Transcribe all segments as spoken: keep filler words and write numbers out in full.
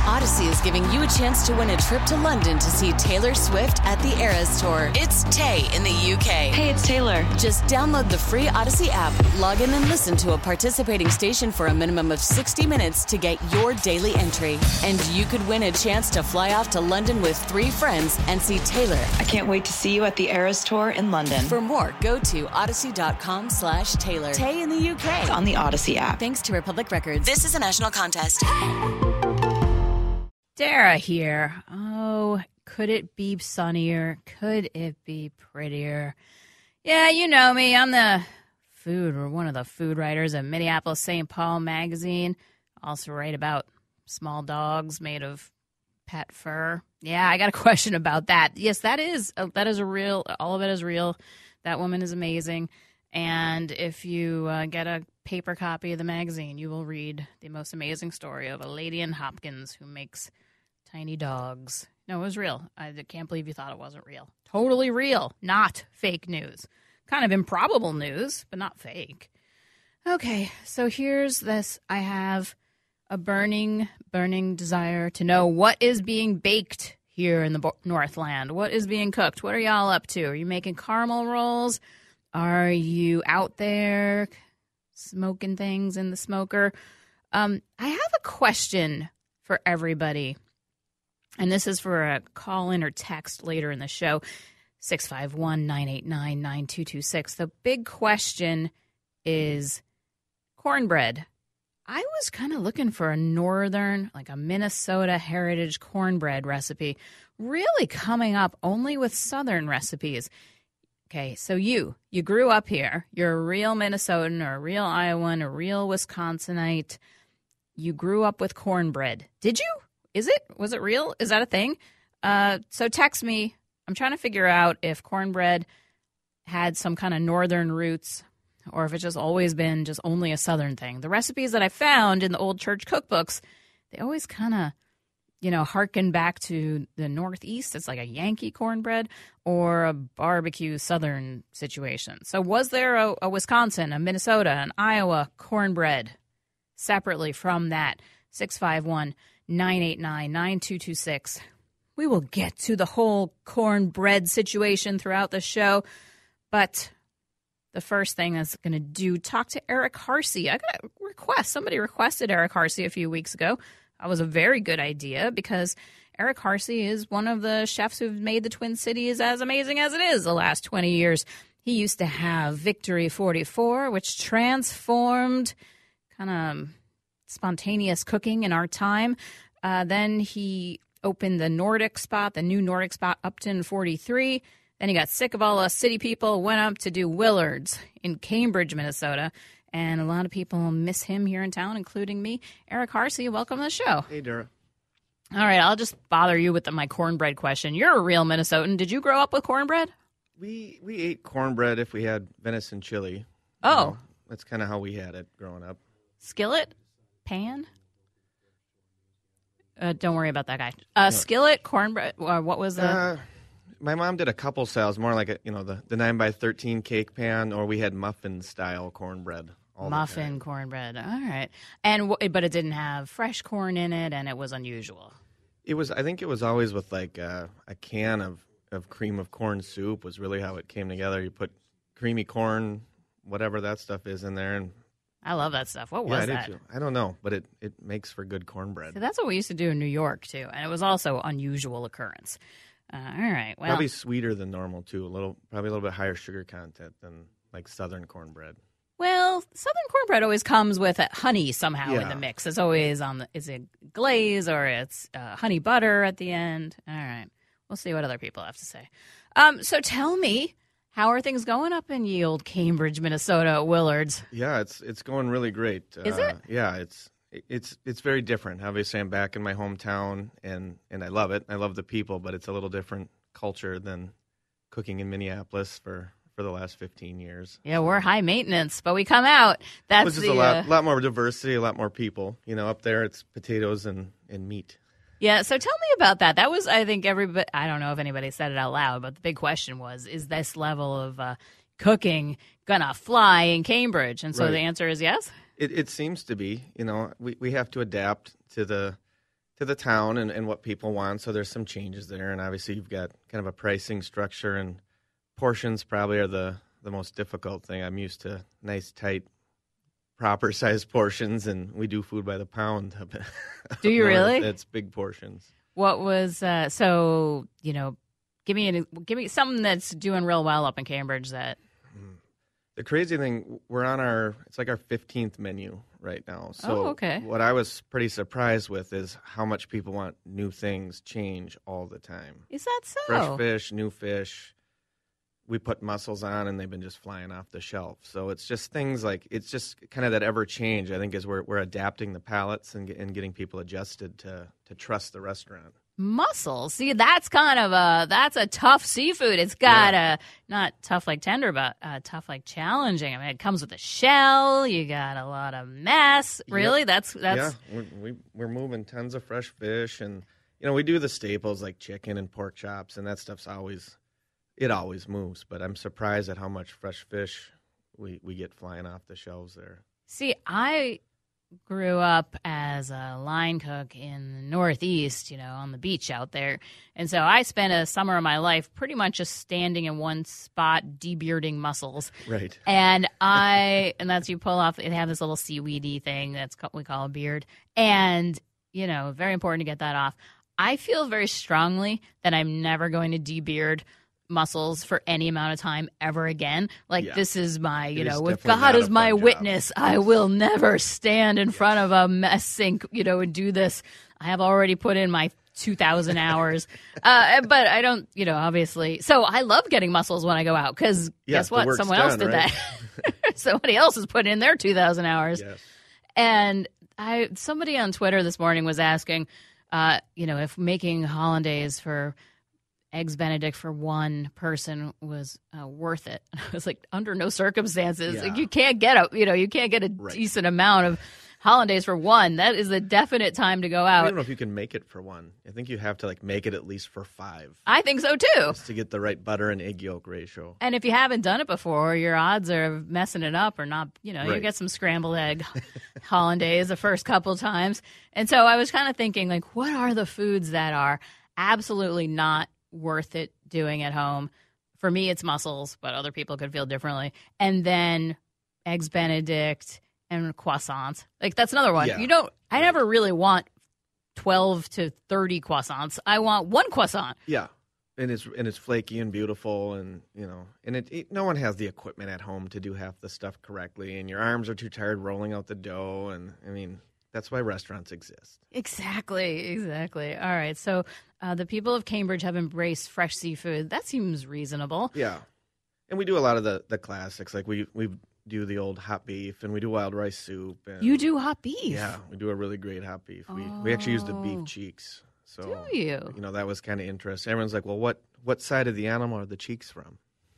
Odyssey is giving you a chance to win a trip to London to see Taylor Swift at the Eras Tour. It's Tay in the U K. Hey, it's Taylor. Just download the free Odyssey app, log in and listen to a participating station for a minimum of sixty minutes to get your daily entry. And you could win a chance to fly off to London with three friends and see Taylor. I can't wait to see you at the Eras Tour in London. For more, go to odyssey.com slash Taylor. Tay in the U K. It's on the Odyssey app. Thanks to Republic Records. This is a national contest. Dara here. Oh, could it be sunnier? Could it be prettier? Yeah, you know me. I'm the food, or one of the food writers at Minneapolis Saint Paul magazine. Also write about small dogs made of pet fur. Yeah, I got a question about that. Yes, that is that is a real. All of it is real. That woman is amazing. And if you uh, get a paper copy of the magazine, you will read the most amazing story of a lady in Hopkins who makes tiny dogs. No, it was real. I can't believe you thought it wasn't real. Totally real, not fake news. Kind of improbable news, but not fake. Okay, so here's this. I have a burning, burning desire to know what is being baked here in the Bo- Northland. What is being cooked? What are y'all up to? Are you making caramel rolls? Are you out there smoking things in the smoker? Um, I have a question for everybody. And this is for a call-in or text later in the show, six five one, nine eight nine, nine two two six. The big question is cornbread. I was kind of looking for a northern, like a Minnesota heritage cornbread recipe, really coming up only with southern recipes. Okay, so you, you grew up here. You're a real Minnesotan or a real Iowan, a real Wisconsinite. You grew up with cornbread. Did you? Is it? Was it real? Is that a thing? Uh, so text me. I'm trying to figure out if cornbread had some kind of northern roots or if it's just always been just only a southern thing. The recipes that I found in the old church cookbooks, they always kind of, you know, harken back to the Northeast. It's like a Yankee cornbread or a barbecue southern situation. So was there a, a Wisconsin, a Minnesota, an Iowa cornbread separately from that? six five one, nine eight nine, nine two two six. We will get to the whole cornbread situation throughout the show. But the first thing that's going to do, talk to Eric Harsey. I got a request. Somebody requested Eric Harsey a few weeks ago. That was a very good idea because Eric Harsey is one of the chefs who've made the Twin Cities as amazing as it is the last twenty years. He used to have Victory forty-four, which transformed kind of spontaneous cooking in our time. Uh, then he opened the Nordic spot, the new Nordic spot, Upton forty-three. Then he got sick of all us city people, went up to do Willard's in Cambridge, Minnesota. And a lot of people miss him here in town, including me. Eric Harsey, welcome to the show. Hey, Dara. All right, I'll just bother you with the, my cornbread question. You're a real Minnesotan. Did you grow up with cornbread? We we ate cornbread if we had venison chili. Oh. You know, that's kind of how we had it growing up. Skillet? Pan? Uh, don't worry about that guy. Uh, no. Skillet, cornbread, uh, what was the... Uh, my mom did a couple styles, more like a, you know, the, the nine by thirteen cake pan, or we had muffin-style cornbread. All Muffin cornbread. All right. And But it didn't have fresh corn in it, and it was unusual. It was, I think it was always with like a, a can of, of cream of corn soup was really how it came together. You put creamy corn, whatever that stuff is in there, and I love that stuff. What yeah, was I that? Too. I don't know, but it, it makes for good cornbread. So that's what we used to do in New York, too. And it was also unusual occurrence. Uh, all right. Well, probably sweeter than normal, too. A little, probably a little bit higher sugar content than like Southern cornbread. Well, Southern cornbread always comes with a honey somehow yeah. in the mix. It's always on the, is it glaze or it's uh, honey butter at the end? All right. We'll see what other people have to say. Um, so tell me, how are things going up in ye old Cambridge, Minnesota at Willard's? Yeah, it's it's going really great. Is uh, it? Yeah, it's it's it's very different. Obviously, I'm back in my hometown, and, and I love it. I love the people, but it's a little different culture than cooking in Minneapolis for, for the last fifteen years. Yeah, we're high maintenance, but we come out. That's Which is the, a lot, uh, lot more diversity, a lot more people. You know, up there it's potatoes and, and meat. Yeah, so tell me about that. That was, I think, everybody, I don't know if anybody said it out loud, but the big question was, is this level of uh, cooking going to fly in Cambridge? And so right. the answer is yes? It, it seems to be. You know, we, we have to adapt to the to the town and, and what people want. So there's some changes there, and obviously you've got kind of a pricing structure, and portions probably are the, the most difficult thing. I'm used to nice, tight, proper sized portions, and we do food by the pound. Do you really? It's big portions. What was uh, so you know? Give me an, give me something that's doing real well up in Cambridge. That the crazy thing, we're on our it's like our fifteenth menu right now. So oh, okay. What I was pretty surprised with is how much people want new things change all the time. Is that so? Fresh fish, new fish. We put mussels on, and they've been just flying off the shelf. So it's just things like, it's just kind of that ever change, I think, is we're, we're adapting the palates and, and getting people adjusted to, to trust the restaurant. Mussels. See, that's kind of a, that's a tough seafood. It's got yeah. a, not tough like tender, but uh, tough like challenging. I mean, it comes with a shell. You got a lot of mess. Really? Yep. That's, that's. Yeah, we're, we, we're moving tons of fresh fish. And, you know, we do the staples like chicken and pork chops, and that stuff's always, it always moves. But I'm surprised at how much fresh fish we, we get flying off the shelves there. See, I grew up as a line cook in the Northeast, you know, on the beach out there. And so I spent a summer of my life pretty much just standing in one spot, debearding mussels. Right. And I, and that's you pull off, they have this little seaweedy thing that's what we call a beard. And, you know, very important to get that off. I feel very strongly that I'm never going to debeard mussels for any amount of time ever again. Like yeah. this is my, you it know, with God as my witness, I will never stand in yes. front of a mess sink, you know, and do this. I have already put in my two thousand hours, uh, but I don't, you know, obviously. So I love getting mussels when I go out because yeah, guess what? Someone done, else did right? that. Somebody else has put in their two thousand hours. Yes. And I, somebody on Twitter this morning was asking, uh, you know, if making hollandaise for Eggs Benedict for one person was uh, worth it. I was like, under no circumstances. Yeah. Like, you can't get a, you know, you can't get a right. decent amount of hollandaise for one. That is the definite time to go out. I don't know if you can make it for one. I think you have to like make it at least for five. I think so too. Just to get the right butter and egg yolk ratio. And if you haven't done it before, your odds are messing it up or not. You know, right. you get some scrambled egg hollandaise the first couple times. And so I was kind of thinking, like, what are the foods that are absolutely not worth it doing at home? For me, it's mussels, but other people could feel differently. And then Eggs Benedict and croissants. Like, that's another one. Yeah. You don't, I never really want twelve to thirty croissants. I want one croissant. Yeah. And it's and it's flaky and beautiful, and you know, and it, it no one has the equipment at home to do half the stuff correctly, and your arms are too tired rolling out the dough, and I mean, that's why restaurants exist. Exactly, exactly. All right, so uh, the people of Cambridge have embraced fresh seafood. That seems reasonable. Yeah, and we do a lot of the, the classics. Like we we do the old hot beef, and we do wild rice soup. And, you do hot beef? Yeah, we do a really great hot beef. We oh. we actually use the beef cheeks. So, do you? You know, that was kind of interesting. Everyone's like, well, what what side of the animal are the cheeks from?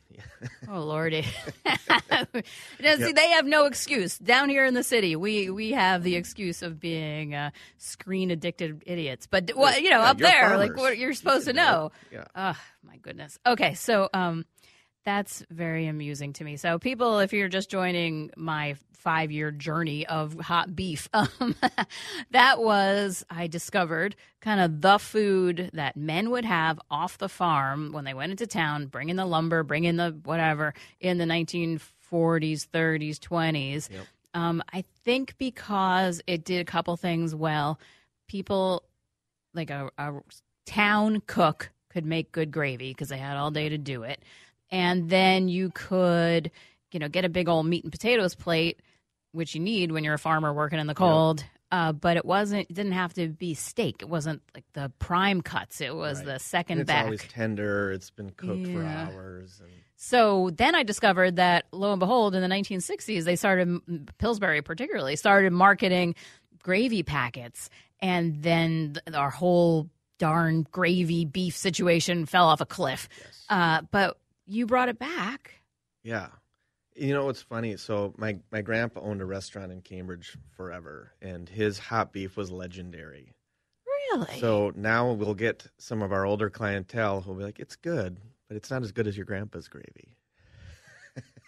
Oh, Lordy. now, yep. See, they have no excuse. Down here in the city, we, we have the excuse of being uh, screen-addicted idiots. But, well, you know, yeah, up there, farmers. like, what you're supposed to know. Yeah. Oh, my goodness. Okay, so um, that's very amusing to me. So, people, if you're just joining my five-year journey of hot beef, um, that was, I discovered, kind of the food that men would have off the farm when they went into town, bringing the lumber, bringing the whatever, in the nineteen forties, thirties, twenties. Yep. Um, I think because it did a couple things well. People, like a, a town cook could make good gravy because they had all day to do it. And then you could, you know, get a big old meat and potatoes plate, which you need when you're a farmer working in the cold. Yep. Uh, but it wasn't. It didn't have to be steak. It wasn't like the prime cuts. It was right. the second and it's back. It's always tender. It's been cooked yeah. for hours. And... So then I discovered that, lo and behold, in the nineteen sixties, they started, Pillsbury particularly, started marketing gravy packets. And then th- our whole darn gravy beef situation fell off a cliff. Yes. Uh, but you brought it back. Yeah. You know what's funny? So my, my grandpa owned a restaurant in Cambridge forever, and his hot beef was legendary. Really? So now we'll get some of our older clientele who'll be like, it's good, but it's not as good as your grandpa's gravy.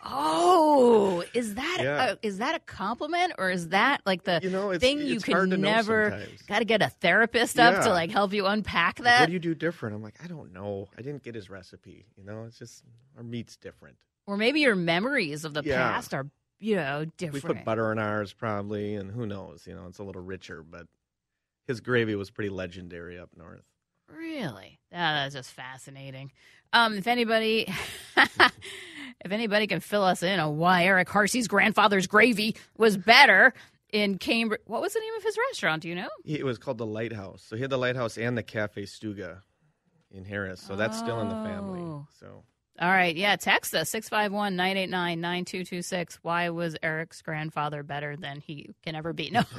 Oh, is that Yeah. a, is that a compliment, or is that like the You know, it's- thing you it's could hard to know never sometimes. got to get a therapist up to Yeah. like help you unpack Like, that? what do you do different? I'm like, I don't know. I didn't get his recipe. You know, it's just our meat's different. Or maybe your memories of the Yeah. past are, you know, We different. put butter in ours probably, and who knows? You know, it's a little richer, but his gravy was pretty legendary up north. Really? Yeah, that's just fascinating. Um, if anybody, if anybody can fill us in on why Eric Harsey's grandfather's gravy was better in Cambridge, what was the name of his restaurant? Do you know? He, it was called the Lighthouse. So he had the Lighthouse and the Cafe Stuga in Harris. So that's still in the family. Oh. So All right, yeah, text us, six five one, nine eight nine, nine two two six. Why was Eric's grandfather better than he can ever be? No.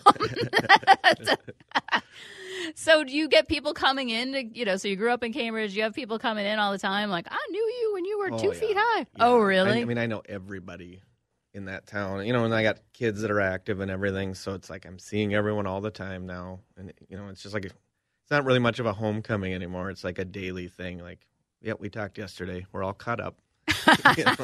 So do you get people coming in, to, you know, so you grew up in Cambridge, you have people coming in all the time, like, I knew you when you were Oh, two yeah. feet high. Yeah. Oh, really? I, I mean, I know everybody in that town. You know, and I got kids that are active and everything. So it's like I'm seeing everyone all the time now. And, you know, it's just like, a, it's not really much of a homecoming anymore. It's like a daily thing. Like, yep, we talked yesterday. We're all caught up. You know?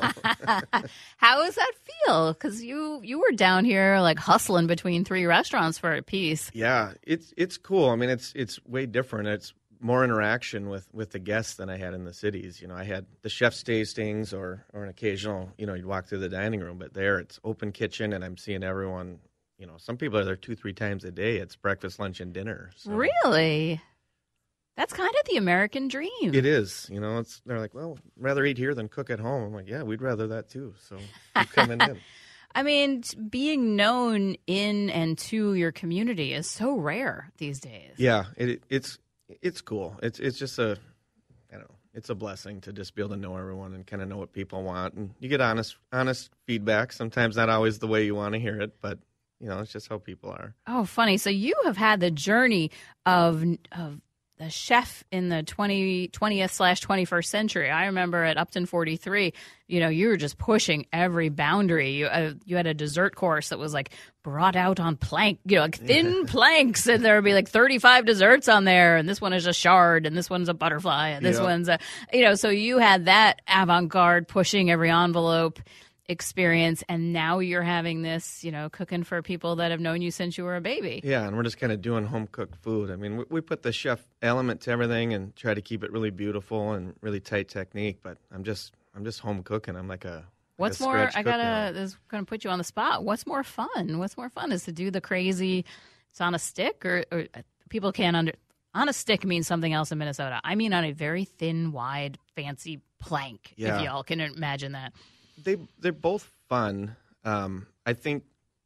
How does that feel? Because you, you were down here, like, hustling between three restaurants for a piece. Yeah, it's it's cool. I mean, it's it's way different. It's more interaction with, with the guests than I had in the cities. You know, I had the chef's tastings or, or an occasional, you know, you'd walk through the dining room. But there, it's open kitchen, and I'm seeing everyone, you know, some people are there two, three times a day. It's breakfast, lunch, and dinner. So Really? That's kind of the American dream. It is. You know, it's they're like, well, rather eat here than cook at home. I'm like, yeah, we'd rather that too. So keep coming in. I mean, t- being known in and to your community is so rare these days. Yeah, it, it's it's cool. It's it's just a, I don't know, it's a blessing to just be able to know everyone and kind of know what people want, and you get honest honest feedback. Sometimes not always the way you want to hear it, but you know, it's just how people are. Oh, funny. So you have had the journey of of the chef in the twentieth slash twenty-first century. I remember at Upton forty-three, you know, you were just pushing every boundary. You uh, you had a dessert course that was like brought out on plank, you know, like thin planks, and there would be like thirty-five desserts on there, and this one is a shard, and this one's a butterfly, and this Yeah. one's a, you know, so you had that avant-garde pushing every envelope experience, and now you're having this, you know, cooking for people that have known you since you were a baby. Yeah, and we're just kind of doing home cooked food. I mean, we, we put the chef element to everything and try to keep it really beautiful and really tight technique. But I'm just I'm just home cooking. I'm like a like What's a more, scratch I cook now. gotta, this is gonna put you on the spot. What's more fun? What's more fun is to do the crazy, it's on a stick, or, or people can't under, on a stick means something else in Minnesota. I mean on a very thin, wide, fancy plank, Yeah. if y'all can imagine that. They they're both fun. Um, I think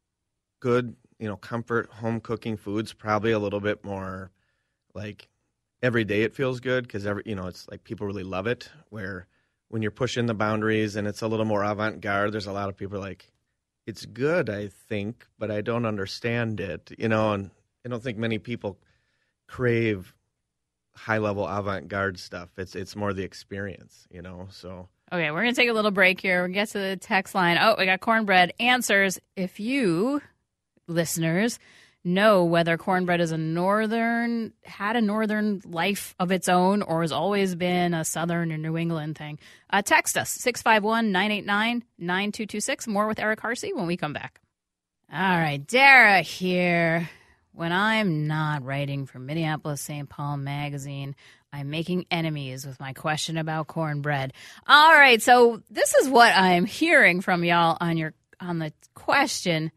good, you know, comfort home cooking food's probably a little bit more like every day it feels good because every you know it's like people really love it. Where when you're pushing the boundaries and it's a little more avant garde, there's a lot of people like it's good, I think, but I don't understand it. You know, and I don't think many people crave high level avant garde stuff. It's it's more the experience, you know. So. Okay, we're going to take a little break here. We'll get to the text line. Oh, we got cornbread answers. If you, listeners, know whether cornbread is a northern, had a northern life of its own or has always been a southern or New England thing, uh, text us, six five one, nine eight nine, nine two two six. More with Eric Harsey when we come back. All right, Dara here. When I'm not writing for Minneapolis Saint Paul magazine, I'm making enemies with my question about cornbread. All right, so this is what I'm hearing from y'all on your on the question.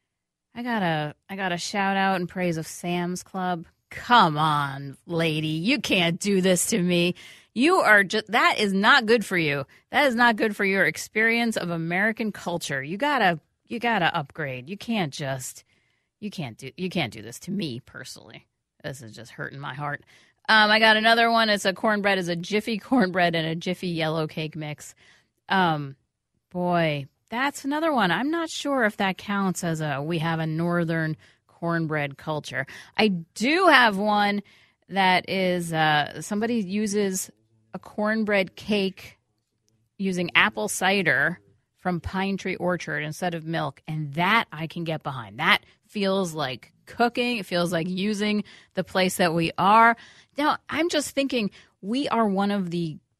I gotta I gotta shout out and praise of Sam's Club. Come on, lady, you can't do this to me. You are just that is not good for you. That is not good for your experience of American culture. You gotta you gotta upgrade. You can't just you can't do you can't do this to me personally. This is just hurting my heart. Um, I got another one. It's a cornbread. It's a Jiffy cornbread and a Jiffy yellow cake mix. Um, boy, that's another one. I'm not sure if that counts as a we have a northern cornbread culture. I do have one that is uh, somebody uses a cornbread cake using apple cider from Pine Tree Orchard instead of milk, and that I can get behind. That feels like cooking. It feels like using the place that we are. Now, I'm just thinking we are one of the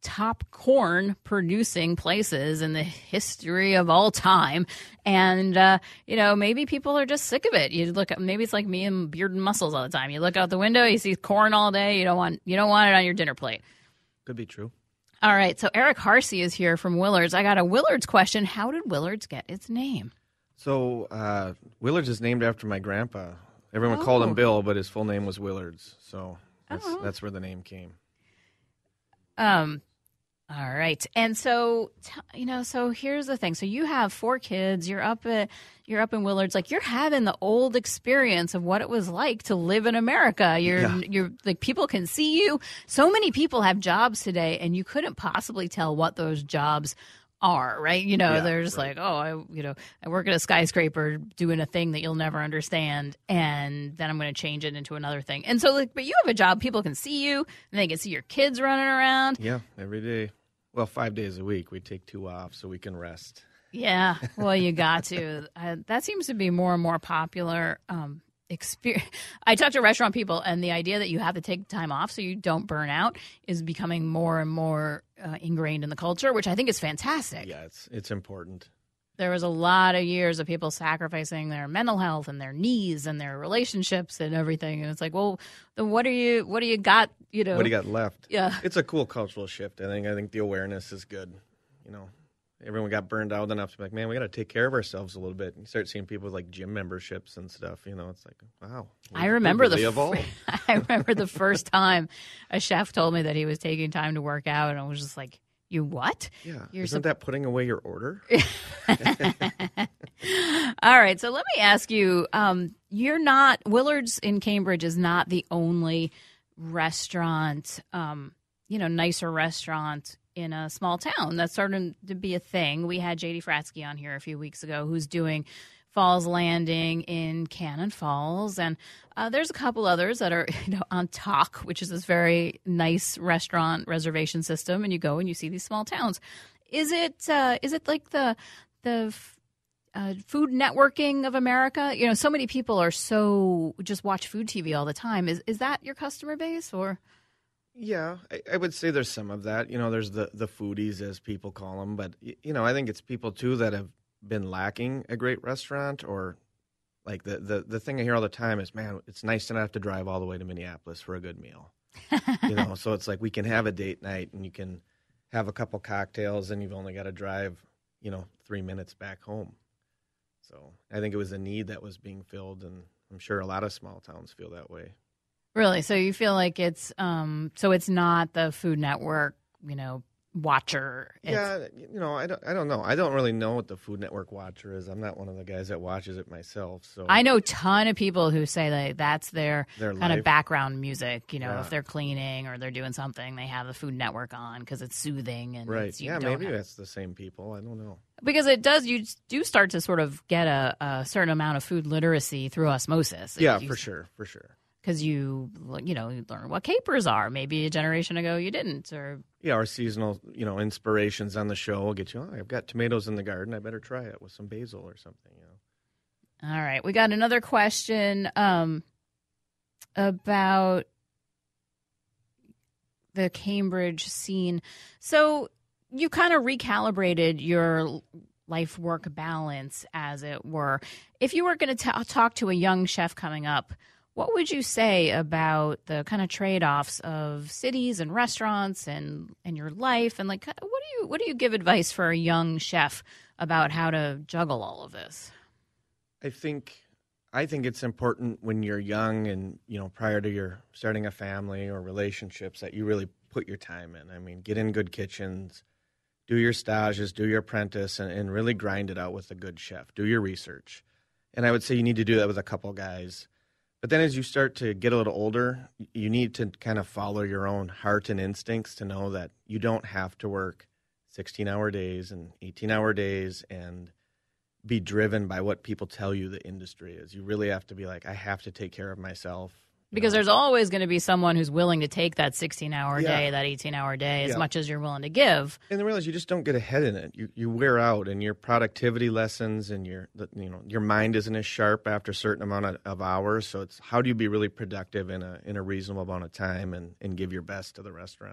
top corn producing places in the history of all time. And, uh, you know, maybe people are just sick of it. You look at, maybe it's like me and beard and muscles all the time. You look out the window, you see corn all day. You don't want, you don't want it on your dinner plate. Could be true. All right. So Eric Harsey is here from Willards. I got a Willards question. How did Willards get its name? So uh, Willards is named after my grandpa. Everyone Oh. called him Bill, but his full name was Willards. So that's, Oh. that's where the name came. Um, all right. And so, t- you know, so here's the thing. So you have four kids. You're up at, you're up in Willards. Like you're having the old experience of what it was like to live in America. You're, Yeah. you're like people can see you. So many people have jobs today, and you couldn't possibly tell what those jobs are, right? You know, Yeah, they're just right. like, oh, I, you know, I work at a skyscraper doing a thing that you'll never understand, and then I'm going to change it into another thing. And so, like, but you have a job, people can see you, and they can see your kids running around. Yeah, every day. Well, five days a week. We take two off so we can rest. Yeah, well, you got to. Uh, that seems to be more and more popular. Um, experience. I talk to restaurant people, and the idea that you have to take time off so you don't burn out is becoming more and more uh, ingrained in the culture, which I think is fantastic. Yeah, it's it's important. There was a lot of years of people sacrificing their mental health and their knees and their relationships and everything, and it's like, well, then what are you? What do you got? You know, What do you got left? Yeah. It's a cool cultural shift. I think. I think the awareness is good. You know, everyone got burned out enough to be like, man, we got to take care of ourselves a little bit. And you start seeing people with like gym memberships and stuff. You know, it's like, wow. I remember really the evolved. I remember the first time a chef told me that he was taking time to work out, and I was just like, "You what?" Yeah, You're isn't that putting away your order? All right, so let me ask you: um, You're not Willards in Cambridge is not the only restaurant, um, you know, nicer restaurant in a small town. That's starting to be a thing. We had J D Fratsky on here a few weeks ago, who's doing Falls Landing in Cannon Falls, and uh, there's a couple others that are, you know, on Talk, which is this very nice restaurant reservation system, and you go and you see these small towns. Is it uh, is it like the the uh, Food Networking of America? You know, so many people are so just watch food T V all the time. Is is that your customer base, or? Yeah, I, I would say there's some of that. You know, there's the, the foodies, as people call them. But, y- you know, I think it's people, too, that have been lacking a great restaurant. Or, like, the, the, the thing I hear all the time is, man, it's nice to not have to drive all the way to Minneapolis for a good meal. You know, so it's like we can have a date night and you can have a couple cocktails and you've only got to drive, you know, three minutes back home. So I think it was a need that was being filled, and I'm sure a lot of small towns feel that way. Really? So you feel like it's um so it's not the Food Network, you know, watcher. It's, Yeah, you know, I don't, I don't know. I don't really know what the Food Network watcher is. I'm not one of the guys that watches it myself. So I know a ton of people who say that that's their, Their kind life. of background music. You know, Yeah. if they're cleaning or they're doing something, they have the Food Network on because it's soothing and right, it's, you yeah, don't maybe have- that's the same people. I don't know. because it does. You do start to sort of get a, a certain amount of food literacy through osmosis. Yeah, You- for sure, for sure. because you you know you learn what capers are. Maybe a generation ago you didn't, or Yeah, our seasonal, you know, inspirations on the show will get you. Oh, I've got tomatoes in the garden. I better try it with some basil or something. You know. all right. We got another question um, about the Cambridge scene. So you kind of recalibrated your life work balance, as it were. If you were going to talk to a young chef coming up, what would you say about the kind of trade-offs of cities and restaurants and, and your life? And like, what do you what do you give advice for a young chef about how to juggle all of this? I think I think it's important when you're young and, you know, prior to your starting a family or relationships that you really put your time in. I mean, get in good kitchens, do your stages, do your apprentice, and, and really grind it out with a good chef. Do your research. And I would say you need to do that with a couple guys. But then as you start to get a little older, you need to kind of follow your own heart and instincts to know that you don't have to work sixteen-hour days and eighteen-hour days and be driven by what people tell you the industry is. You really have to be like, I have to take care of myself. you Because know. there's always going to be someone who's willing to take that sixteen-hour Yeah. day, that eighteen-hour day, as Yeah. much as you're willing to give. And then realize you just don't get ahead in it. You you wear out, and your productivity lessons and your the- you know your mind isn't as sharp after a certain amount of, of hours. So it's how do you be really productive in a in a reasonable amount of time and, and give your best to the restaurant.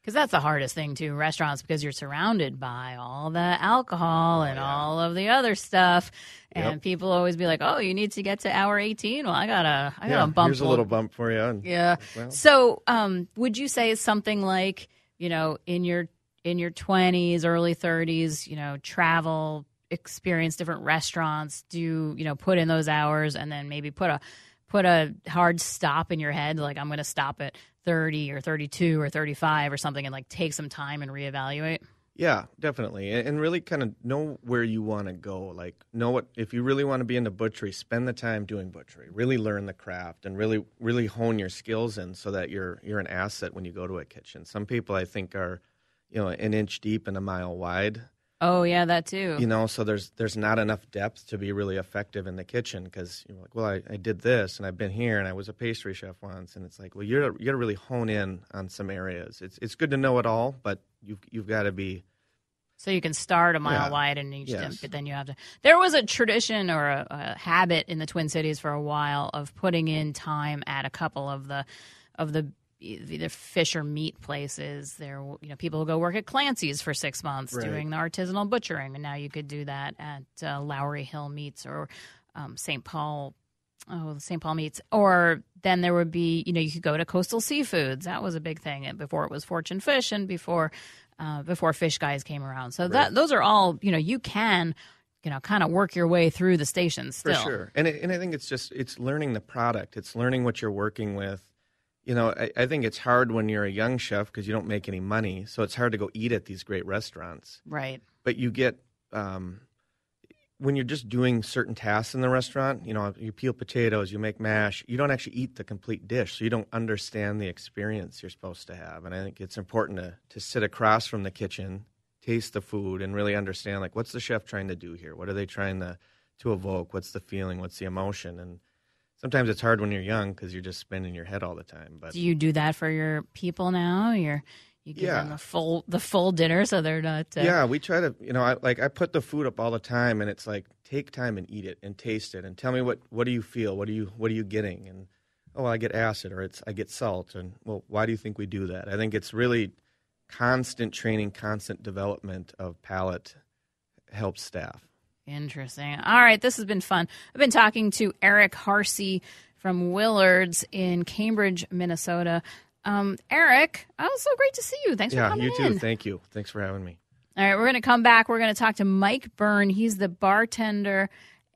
Because that's the hardest thing, too, restaurants, because you're surrounded by all the alcohol and yeah. all of the other stuff. And Yep. people always be like, oh, you need to get to hour eighteen. Well, I got to I Yeah, gotta bump. here's a little bump for you. And, Yeah. well. So um, would you say it's something like, you know, in your in your twenties, early thirties, you know, travel, experience different restaurants, do, you know, put in those hours and then maybe put a put a hard stop in your head, like I'm going to stop at thirty or thirty-two or thirty-five or something, and like take some time and reevaluate? Yeah, definitely. And and really kind of know where you want to go. Like, know what, if you really want to be into butchery, spend the time doing butchery. Really learn the craft and really, really hone your skills in so that you're you're an asset when you go to a kitchen. Some people, I think, are, you know, an inch deep and a mile wide. Oh, yeah, that too. You know, so there's there's not enough depth to be really effective in the kitchen because you're like, well, I, I did this and I've been here and I was a pastry chef once, and it's like, well, you're you got to really hone in on some areas. It's it's good to know it all, but you've you've got to be. So you can start a mile Yeah. wide and each, Yes. but then you have to. There was a tradition or a, a habit in the Twin Cities for a while of putting in time at a couple of the of the either fish or meat places. There, you know, people will go work at Clancy's for six months Right. doing the artisanal butchering, and now you could do that at uh, Lowry Hill Meats or um, Saint Paul. Oh, Saint Paul Meats. Or then there would be, you know, you could go to Coastal Seafoods. That was a big thing before it was Fortune Fish and before uh, before Fish Guys came around. So that those are all, you know, you can, you know, kind of work your way through the stations still. For sure. And it, and I think it's just it's learning the product. It's learning what you're working with. You know, I, I think it's hard when you're a young chef because you don't make any money. So it's hard to go eat at these great restaurants. Right. But you get um, when you're just doing certain tasks in the restaurant, you know, you peel potatoes, you make mash, you don't actually eat the complete dish. So you don't understand the experience you're supposed to have. And I think it's important to, to sit across from the kitchen, taste the food, and really understand, like, what's the chef trying to do here? What are they trying to, to evoke? What's the feeling? What's the emotion? And sometimes it's hard when you're young because you're just spinning your head all the time. But Do you do that for your people now? You're you give Yeah. them the full the full dinner so they're not. Uh, yeah, we try to, you know, I, like I put the food up all the time, and it's like, take time and eat it and taste it and tell me what, what do you feel? What do you what are you getting? And oh, I get acid or it's I get salt. And well, why do you think we do that? I think it's really constant training, constant development of palate helps staff. Interesting. All right, this has been fun. I've been talking to Eric Harsey from Willard's in Cambridge, Minnesota. Um, Eric, oh, so great to see you. Thanks for Yeah, coming you too. in. Thank you. Thanks for having me. All right, we're going to come back. We're going to talk to Mike Byrne. He's the bartender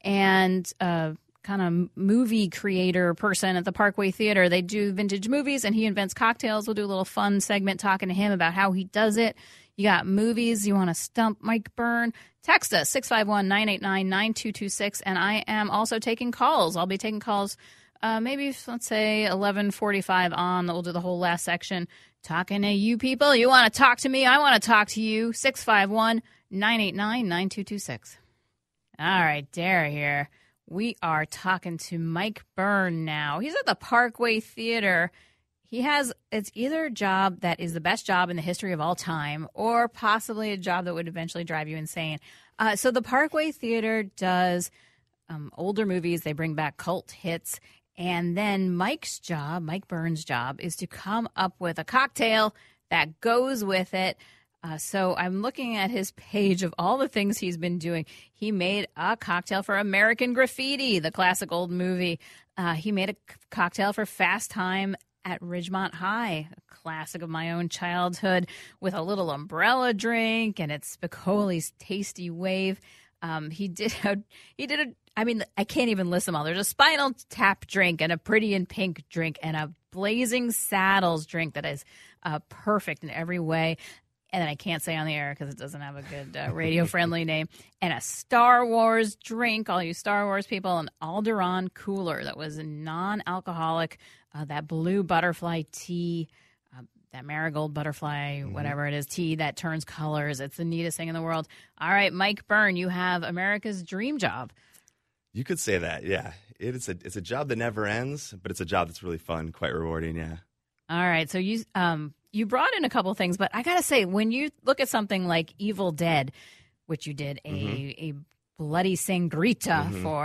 and uh, kind of movie creator person at the Parkway Theater. They do vintage movies, and he invents cocktails. We'll do a little fun segment talking to him about how he does it. You got movies, you want to stump Mike Byrne, text us, six five one, nine eight nine, nine two two six. And I am also taking calls. I'll be taking calls uh, maybe, let's say, eleven forty-five on. We'll do the whole last section. Talking to you people. You want to talk to me? I want to talk to you. six five one, nine eight nine, nine two two six. All right, Dara here. We are talking to Mike Byrne now. He's at the Parkway Theater. He has, it's either a job that is the best job in the history of all time or possibly a job that would eventually drive you insane. Uh, so the Parkway Theater does um, older movies. They bring back cult hits. And then Mike's job, Mike Byrne's job, is to come up with a cocktail that goes with it. Uh, so I'm looking at his page of all the things he's been doing. He made a cocktail for American Graffiti, the classic old movie. Uh, he made a c- cocktail for Fast Time at Ridgemont High, a classic of my own childhood, with a little umbrella drink, and it's Spicoli's Tasty Wave. Um, he did a, he did a, I mean, I can't even list them all. There's a Spinal Tap drink and a Pretty in Pink drink and a Blazing Saddles drink that is uh, perfect in every way. And then I can't say on the air because it doesn't have a good uh, radio-friendly name. And a Star Wars drink, all you Star Wars people, an Alderaan cooler that was non-alcoholic, uh, that blue butterfly tea, uh, that marigold butterfly, mm-hmm. whatever it is, tea that turns colors. It's the neatest thing in the world. All right, Mike Byrne, you have America's dream job. You could say that, yeah. It is a it's a job that never ends, but it's a job that's really fun, quite rewarding, yeah. All right, so you um you brought in a couple things, but I gotta say, when you look at something like Evil Dead, which you did a mm-hmm. a bloody sangrita mm-hmm. for,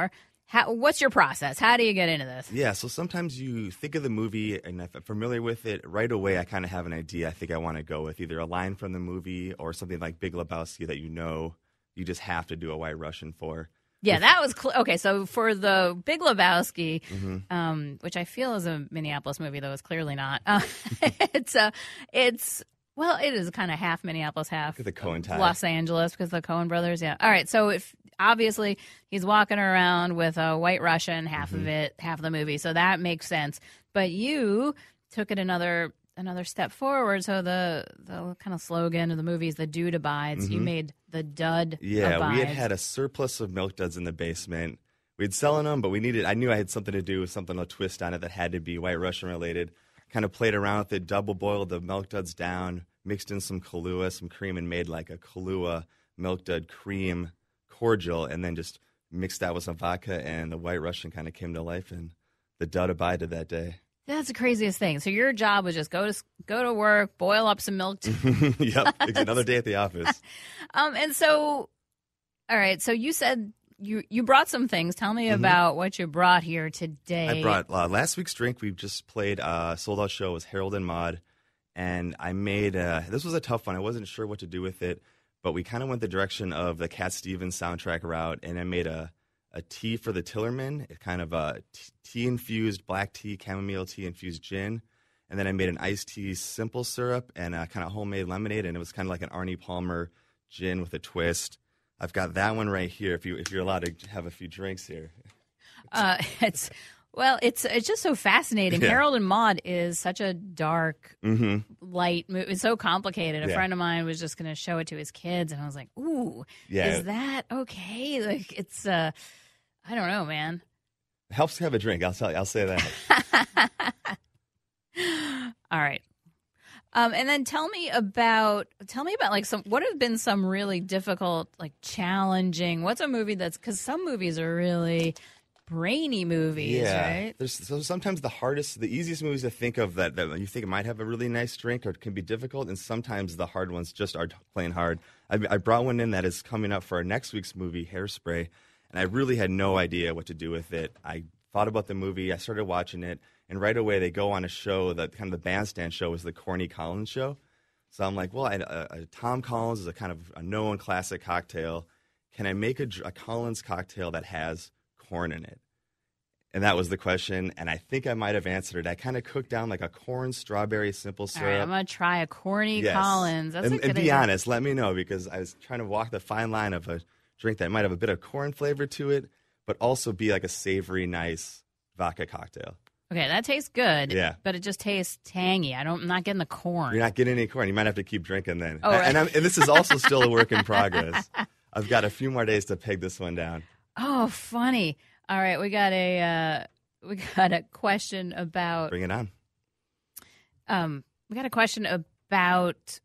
how, what's your process? How do you get into this? Yeah, so sometimes you think of the movie, and if I'm familiar with it, right away I kind of have an idea I think I want to go with, either a line from the movie or something like Big Lebowski that you know you just have to do a White Russian for. Yeah, that was cl- okay. So for the Big Lebowski, Mm-hmm. um, which I feel is a Minneapolis movie, though it's clearly not. Uh, it's uh, it's well, it is kind of half Minneapolis, half The Coen tie. Los Angeles because the Coen brothers. Yeah. All right. So if obviously he's walking around with a White Russian, half Mm-hmm. of it, half of the movie, so that makes sense. But you took it another another step forward. So the the kind of slogan of the movie is "The Dude Abides." You made the Dud. Yeah, abides. we had had a surplus of Milk Duds in the basement. We'd selling them, but we needed. I knew I had something to do with something, a twist on it that had to be White Russian related. Kind of played around with it, double boiled the Milk Duds down, mixed in some Kahlua, some cream, and made like a Kahlua Milk Dud cream cordial, and then just mixed that with some vodka, and the White Russian kind of came to life, and the Dud abided that day. That's the craziest thing. So your job was just go to go to work, boil up some milk. Yep, it's another day at the office. um, and so, all right. So you said you you brought some things. Tell me Mm-hmm. about what you brought here today. I brought uh, last week's drink. We just played uh, sold out show was Harold and Maude, and I made uh, this was a tough one. I wasn't sure what to do with it, but we kind of went the direction of the Cat Stevens soundtrack route, and I made a a tea for the Tillerman, kind of a tea infused black tea, chamomile tea infused gin, and then I made an iced tea simple syrup and a kind of homemade lemonade, and it was kind of like an Arnie Palmer gin with a twist. I've got that one right here. If you if you're allowed to have a few drinks here. Uh, it's well, it's it's just so fascinating. Yeah. Harold and Maude is such a dark, Mm-hmm. light movie. It's so complicated. A Yeah. friend of mine was just going to show it to his kids, and I was like, "Ooh, Yeah. is that okay?" Like, it's uh, I don't know, man. It helps to have a drink. I'll tell you. I'll say that. All right. Um, and then tell me about tell me about like some what have been some really difficult, like challenging. What's a movie that's because some movies are really brainy movies, right? There's so sometimes the hardest, the easiest movies to think of that, that you think it might have a really nice drink or can be difficult, and sometimes the hard ones just are plain hard. I, I brought one in that is coming up for our next week's movie, Hairspray, and I really had no idea what to do with it. I thought about the movie, I started watching it, and right away they go on a show that kind of the bandstand show is the Corny Collins show. So I'm like, well, I, uh, uh, Tom Collins is a kind of a known classic cocktail. Can I make a, a Collins cocktail that has corn in it? And that was the question, and I think I might have answered it. I kind of cooked down like a corn strawberry simple All syrup. right, I'm gonna try a Corny Yes. Collins. That's and, a good and be idea. honest, let me know, because I was trying to walk the fine line of a drink that might have a bit of corn flavor to it, but also be like a savory, nice vodka cocktail. Okay, that tastes good. Yeah. but it just tastes tangy. I don't. I'm not getting the corn. You're not getting any corn. You might have to keep drinking then. Oh, right. and, I'm, and this is also still a work in progress. I've got a few more days to peg this one down. Oh, funny. All right, we got a uh, we got a question about Bring it on. um we got a question about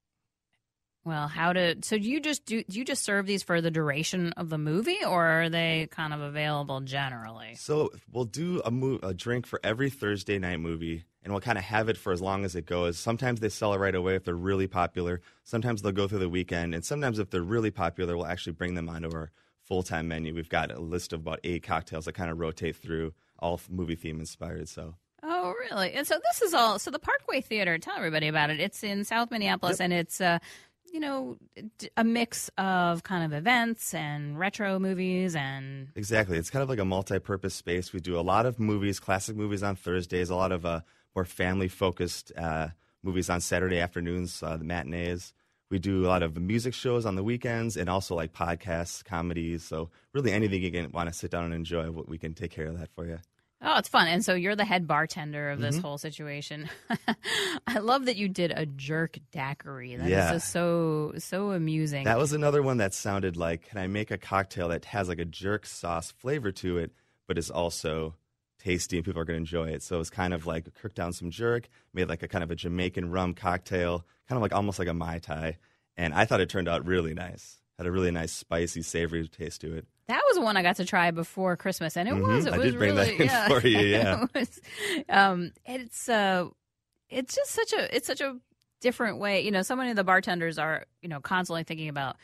well how to so do you just do, do you just serve these for the duration of the movie, or are they kind of available generally? So we'll do a, mo- a drink for every Thursday night movie, and we'll kind of have it for as long as it goes. Sometimes they sell it right away if they're really popular. Sometimes they'll go through the weekend, and sometimes if they're really popular, we'll actually bring them onto our full-time menu. We've got a list of about eight cocktails that kind of rotate through, all movie theme inspired. So Oh, really? And so this is all. So the Parkway Theater. Tell everybody about it. It's in South Minneapolis, and it's uh, you know, d- a mix of kind of events and retro movies and exactly, it's kind of like a multi-purpose space. We do a lot of movies, classic movies on Thursdays, a lot of uh, more family-focused uh, movies on Saturday afternoons, uh, the matinees. We do a lot of music shows on the weekends, and also like podcasts, comedies. So really anything you can want to sit down and enjoy, we can take care of that for you. oh, it's fun. And so you're the head bartender of this Mm-hmm. whole situation. I love that you did a jerk daiquiri. That is Yeah. just so so amusing. That was another one that sounded like, can I make a cocktail that has like a jerk sauce flavor to it, but is also tasty and people are going to enjoy it? So it was kind of like cooked down some jerk, made like a kind of a Jamaican rum cocktail, kind of like almost like a Mai Tai. And I thought it turned out really nice. Had a really nice, spicy, savory taste to it. That was one I got to try before Christmas, and it Mhm. was. It I was did bring that really, in yeah. for you, yeah. It was, um, it's uh, it's just such a it's such a different way. You know, so many of the bartenders are you know constantly thinking about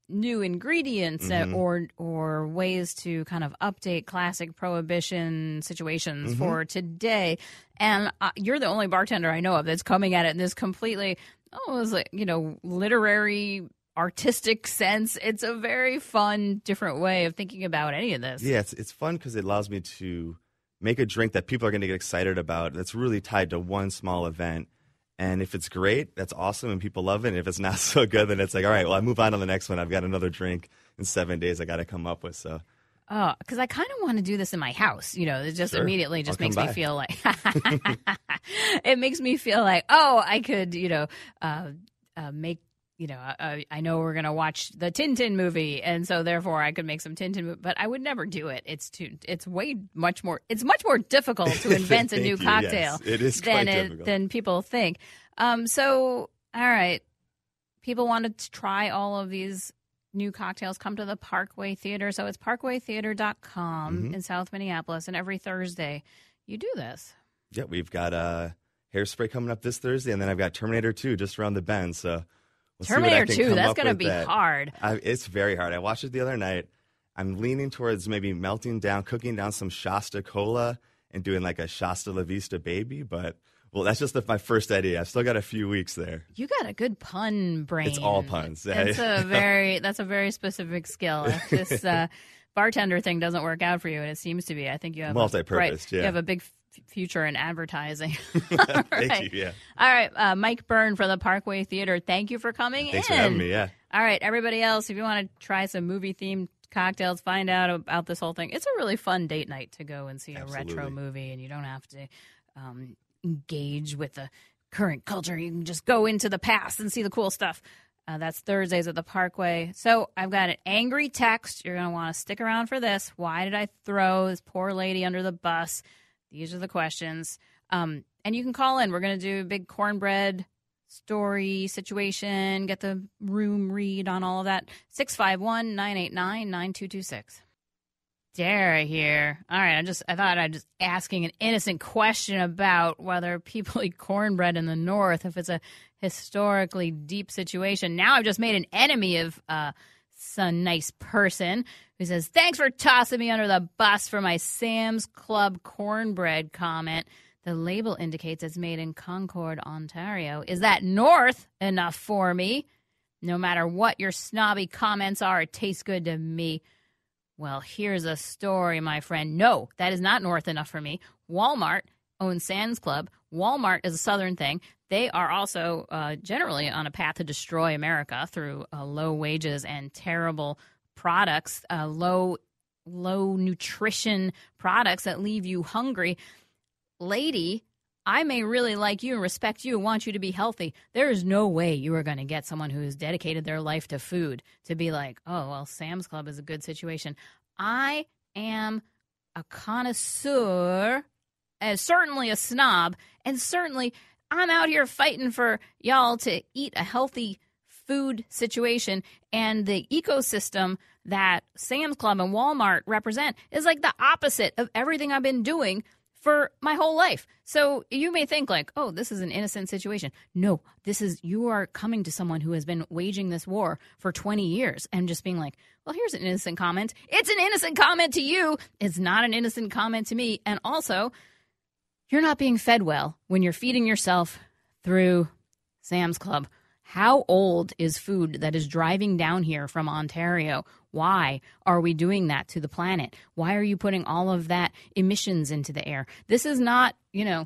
new ingredients Mm-hmm. uh, or or ways to kind of update classic prohibition situations Mm-hmm. for today. And uh, you're the only bartender I know of that's coming at it in this completely, almost like, you know, literary, artistic sense. It's a very fun, different way of thinking about any of this. Yeah, it's it's fun because it allows me to make a drink that people are going to get excited about. That's really tied to one small event. And if it's great, that's awesome, and people love it. And if it's not so good, then it's like, all right, well, I move on to the next one. I've got another drink in seven days I got to come up with. So, Oh, because I kind of want to do this in my house. You know, it just Sure. immediately just I'll makes come me by. feel like it makes me feel like, oh, I could, you know, uh, uh, make. You know, I, I know we're gonna watch the Tintin movie, and so therefore I could make some Tintin. Mo- but I would never do it. It's too. It's way much more. It's much more difficult to invent a Thank new you. cocktail Yes, it is than quite it, difficult. than people think. Um. So, all right, people wanted to try all of these new cocktails. Come to the Parkway Theater. So it's parkway theater dot com Mhm. in South Minneapolis, and every Thursday you do this. yeah, we've got uh, Hairspray coming up this Thursday, and then I've got Terminator two just around the bend. So, we'll see what I Terminator can two. come That's up gonna with be that. hard. I, it's very hard. I watched it the other night. I'm leaning towards maybe melting down, cooking down some Shasta Cola and doing like a Shasta La Vista Baby. But, well, that's just the, my first idea. I've still got a few weeks there. You got a good pun brain. It's all puns. That's a very that's a very specific skill. If this uh, bartender thing doesn't work out for you, and it seems to be, I think you have a, Multi-purpose, right, yeah. You have a big f- future in advertising. All Thank right. you. Yeah. All right, uh, Mike Byrne from the Parkway Theater. Thank you for coming Thanks in. for having me. Yeah. All right, everybody else, if you want to try some movie themed cocktails, find out about this whole thing. It's a really fun date night to go and see a retro Absolutely. movie, and you don't have to um, engage with the current culture. You can just go into the past and see the cool stuff. Uh, that's Thursdays at the Parkway. So I've got an angry text. You're going to want to stick around for this. Why did I throw this poor lady under the bus? These are the questions. Um, and you can call in. We're going to do a big cornbread story situation, get the room read on all of that. six five one, nine eight nine, nine two two six. Dara here. All right, I just I thought I'd just asking an innocent question about whether people eat cornbread in the North, if it's a historically deep situation. Now I've just made an enemy of uh, some nice person who says, thanks for tossing me under the bus for my Sam's Club cornbread comment. The label indicates it's made in Concord, Ontario. Is that North enough for me? No matter what your snobby comments are, it tastes good to me. Well, here's a story, my friend. No, that is not North enough for me. Walmart owns Sam's Club. Walmart is a Southern thing. They are also uh, generally on a path to destroy America through uh, low wages and terrible products, uh, low, low nutrition products that leave you hungry. Lady, I may really like you and respect you and want you to be healthy. There is no way you are going to get someone who has dedicated their life to food to be like, oh, well, Sam's Club is a good situation. I am a connoisseur, and certainly a snob, and certainly I'm out here fighting for y'all to eat a healthy food situation, and the ecosystem that Sam's Club and Walmart represent is like the opposite of everything I've been doing for my whole life. So you may think like, oh, this is an innocent situation. No, this is, you are coming to someone who has been waging this war for twenty years and just being like, well, here's an innocent comment. It's an innocent comment to you. It's not an innocent comment to me. And also, you're not being fed well when you're feeding yourself through Sam's Club. How old is food that is driving down here from Ontario? Why are we doing that to the planet? Why are you putting all of that emissions into the air? This is not, you know,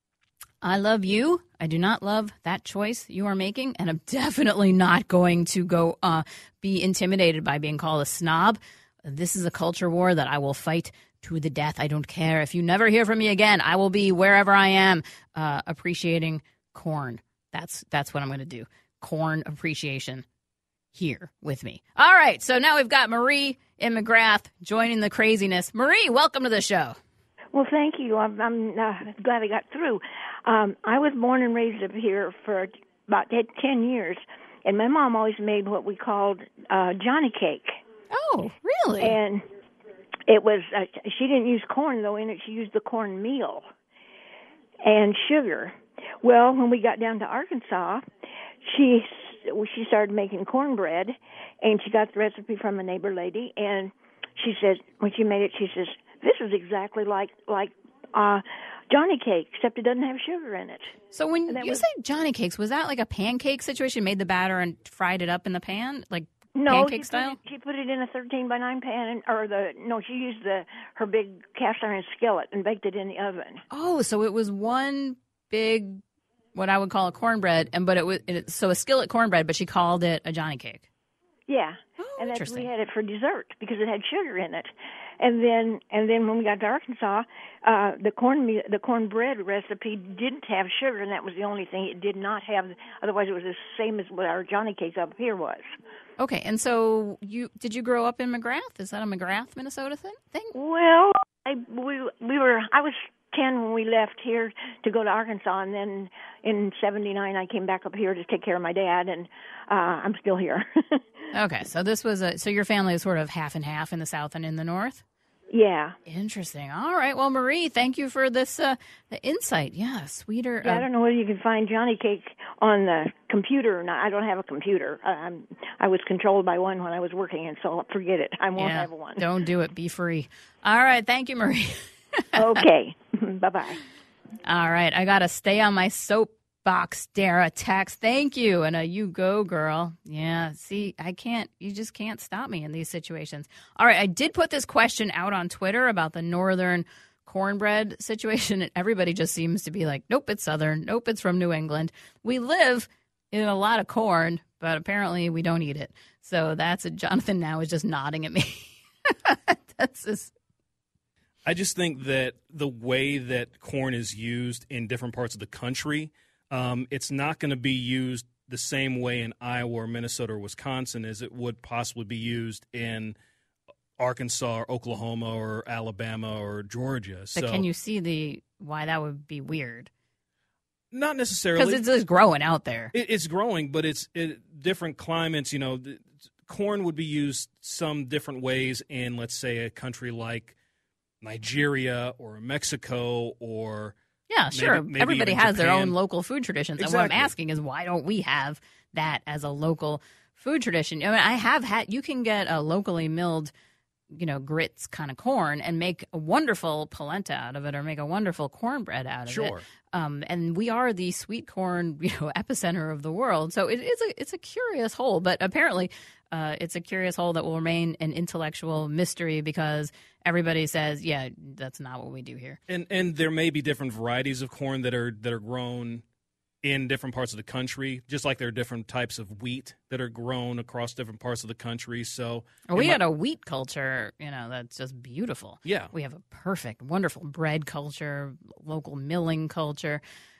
I love you. I do not love that choice you are making, and I'm definitely not going to go uh, be intimidated by being called a snob. This is a culture war that I will fight to the death. I don't care. If you never hear from me again, I will be wherever I am uh, appreciating corn. That's that's what I'm going to do. Corn appreciation here with me. All right, so now we've got Marie in McGrath joining the craziness. Marie, welcome to the show. Well, thank you. I'm, I'm uh, glad I got through. Um, I was born and raised up here for about ten years, and my mom always made what we called uh, Johnny cake. Oh, really? And it was, uh, she didn't use corn, though, in it. She used the corn meal and sugar. Well, when we got down to Arkansas, she she started making cornbread, and she got the recipe from a neighbor lady, and she said when she made it, she says, "This is exactly like like uh, Johnny cake, except it doesn't have sugar in it." So when you was, say Johnny cakes, was that like a pancake situation? Made the batter and fried it up in the pan, like no, pancake she style? Put it, she put it in a thirteen by nine pan, and, or the no, she used the her big cast iron skillet and baked it in the oven. Oh, so it was one big, what I would call a cornbread, and but it was it, so a skillet cornbread, but she called it a Johnny cake. Yeah, oh, and that's, interesting. we had it for dessert because it had sugar in it, and then and then when we got to Arkansas, uh, the corn the cornbread recipe didn't have sugar, and that was the only thing it did not have. Otherwise, it was the same as what our Johnny cake up here was. Okay, and so you did you grow up in McGrath? Is that a McGrath, Minnesota thing? thing? Well, I we we were I was ten when we left here to go to Arkansas, and then in seventy-nine I came back up here to take care of my dad, and uh, I'm still here. Okay, so this was a so your family is sort of half and half in the South and in the North? Yeah. Interesting. All right. Well, Marie, thank you for this uh, insight. Yeah, sweeter. Yeah, uh, I don't know whether you can find Johnny cake on the computer or not. I don't have a computer. I'm, I was controlled by one when I was working, and so forget it. I won't yeah, have one. Don't do it. Be free. All right. Thank you, Marie. Okay. Bye-bye. All right. I got to stay on my soapbox, Dara. Text. Thank you. And a you go, girl. Yeah. See, I can't, you just can't stop me in these situations. All right. I did put this question out on Twitter about the northern cornbread situation, and everybody just seems to be like, nope, it's Southern. Nope, it's from New England. We live in a lot of corn, but apparently we don't eat it. So that's a, Jonathan now is just nodding at me. That's just. I just think that the way that corn is used in different parts of the country, um, it's not going to be used the same way in Iowa or Minnesota or Wisconsin as it would possibly be used in Arkansas or Oklahoma or Alabama or Georgia. But so, can you see the why that would be weird? Not necessarily. Because it's just growing out there. It, it's growing, but it's it, different climates. You know, the, corn would be used some different ways in, let's say, a country like Nigeria or Mexico or yeah, sure. maybe, maybe everybody even has Japan. their own local food traditions. Exactly. And what I'm asking is why don't we have that as a local food tradition? I mean, I have had you can get a locally milled, you know, grits kind of corn and make a wonderful polenta out of it or make a wonderful cornbread out of Sure. it. Sure. Um, and we are the sweet corn, you know, epicenter of the world. So it, it's a it's a curious hole, but apparently uh, it's a curious hole that will remain an intellectual mystery because everybody says, yeah, that's not what we do here. And and there may be different varieties of corn that are that are grown in different parts of the country, just like there are different types of wheat that are grown across different parts of the country. So we might, had a wheat culture, you know, that's just beautiful. Yeah. We have a perfect, wonderful bread culture, local milling culture.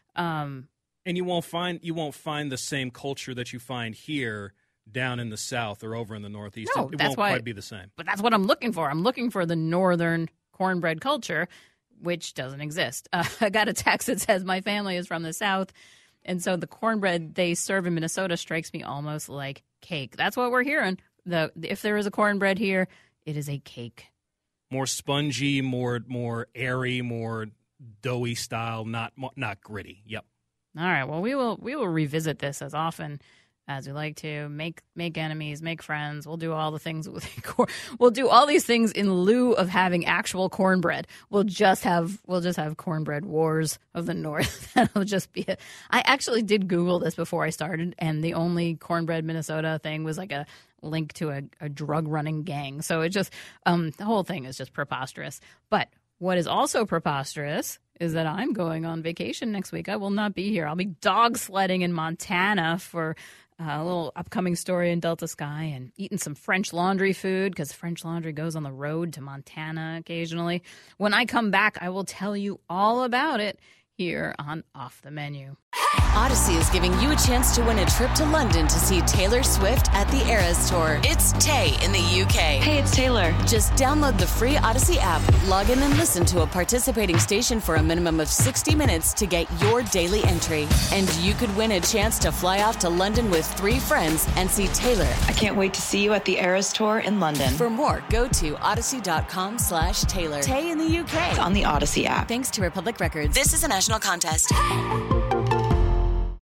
Um, and you won't find you won't find the same culture that you find here down in the South or over in the Northeast. No, it, it that's won't why, quite be the same. But that's what I'm looking for. I'm looking for the northern cornbread culture, which doesn't exist. Uh, I got a text that says my family is from the South. And so the cornbread they serve in Minnesota strikes me almost like cake. That's what we're hearing. The if there is a cornbread here, it is a cake. More spongy, more more airy, more doughy style, not not gritty. Yep. All right. Well, we will we will revisit this as often as we like to. Make make enemies, make friends. We'll do all the things with corn. We'll do all these things in lieu of having actual cornbread. We'll just have we'll just have cornbread wars of the North. That'll just be it. I actually did Google this before I started, and the only cornbread Minnesota thing was like a link to a, a drug running gang. So it just um, the whole thing is just preposterous. But what is also preposterous is that I'm going on vacation next week. I will not be here. I'll be dog sledding in Montana for uh, a little upcoming story in Delta Sky and eating some French Laundry food because French Laundry goes on the road to Montana occasionally. When I come back, I will tell you all about it here on Off the Menu. Odyssey is giving you a chance to win a trip to London to see Taylor Swift at the Eras Tour. It's Tay in the U K. Hey, it's Taylor. Just download the free Odyssey app, log in and listen to a participating station for a minimum of sixty minutes to get your daily entry. And you could win a chance to fly off to London with three friends and see Taylor. I can't wait to see you at the Eras Tour in London. For more, go to odyssey.com slash Taylor. Tay in the U K. It's on the Odyssey app. Thanks to Republic Records. This is a national contest.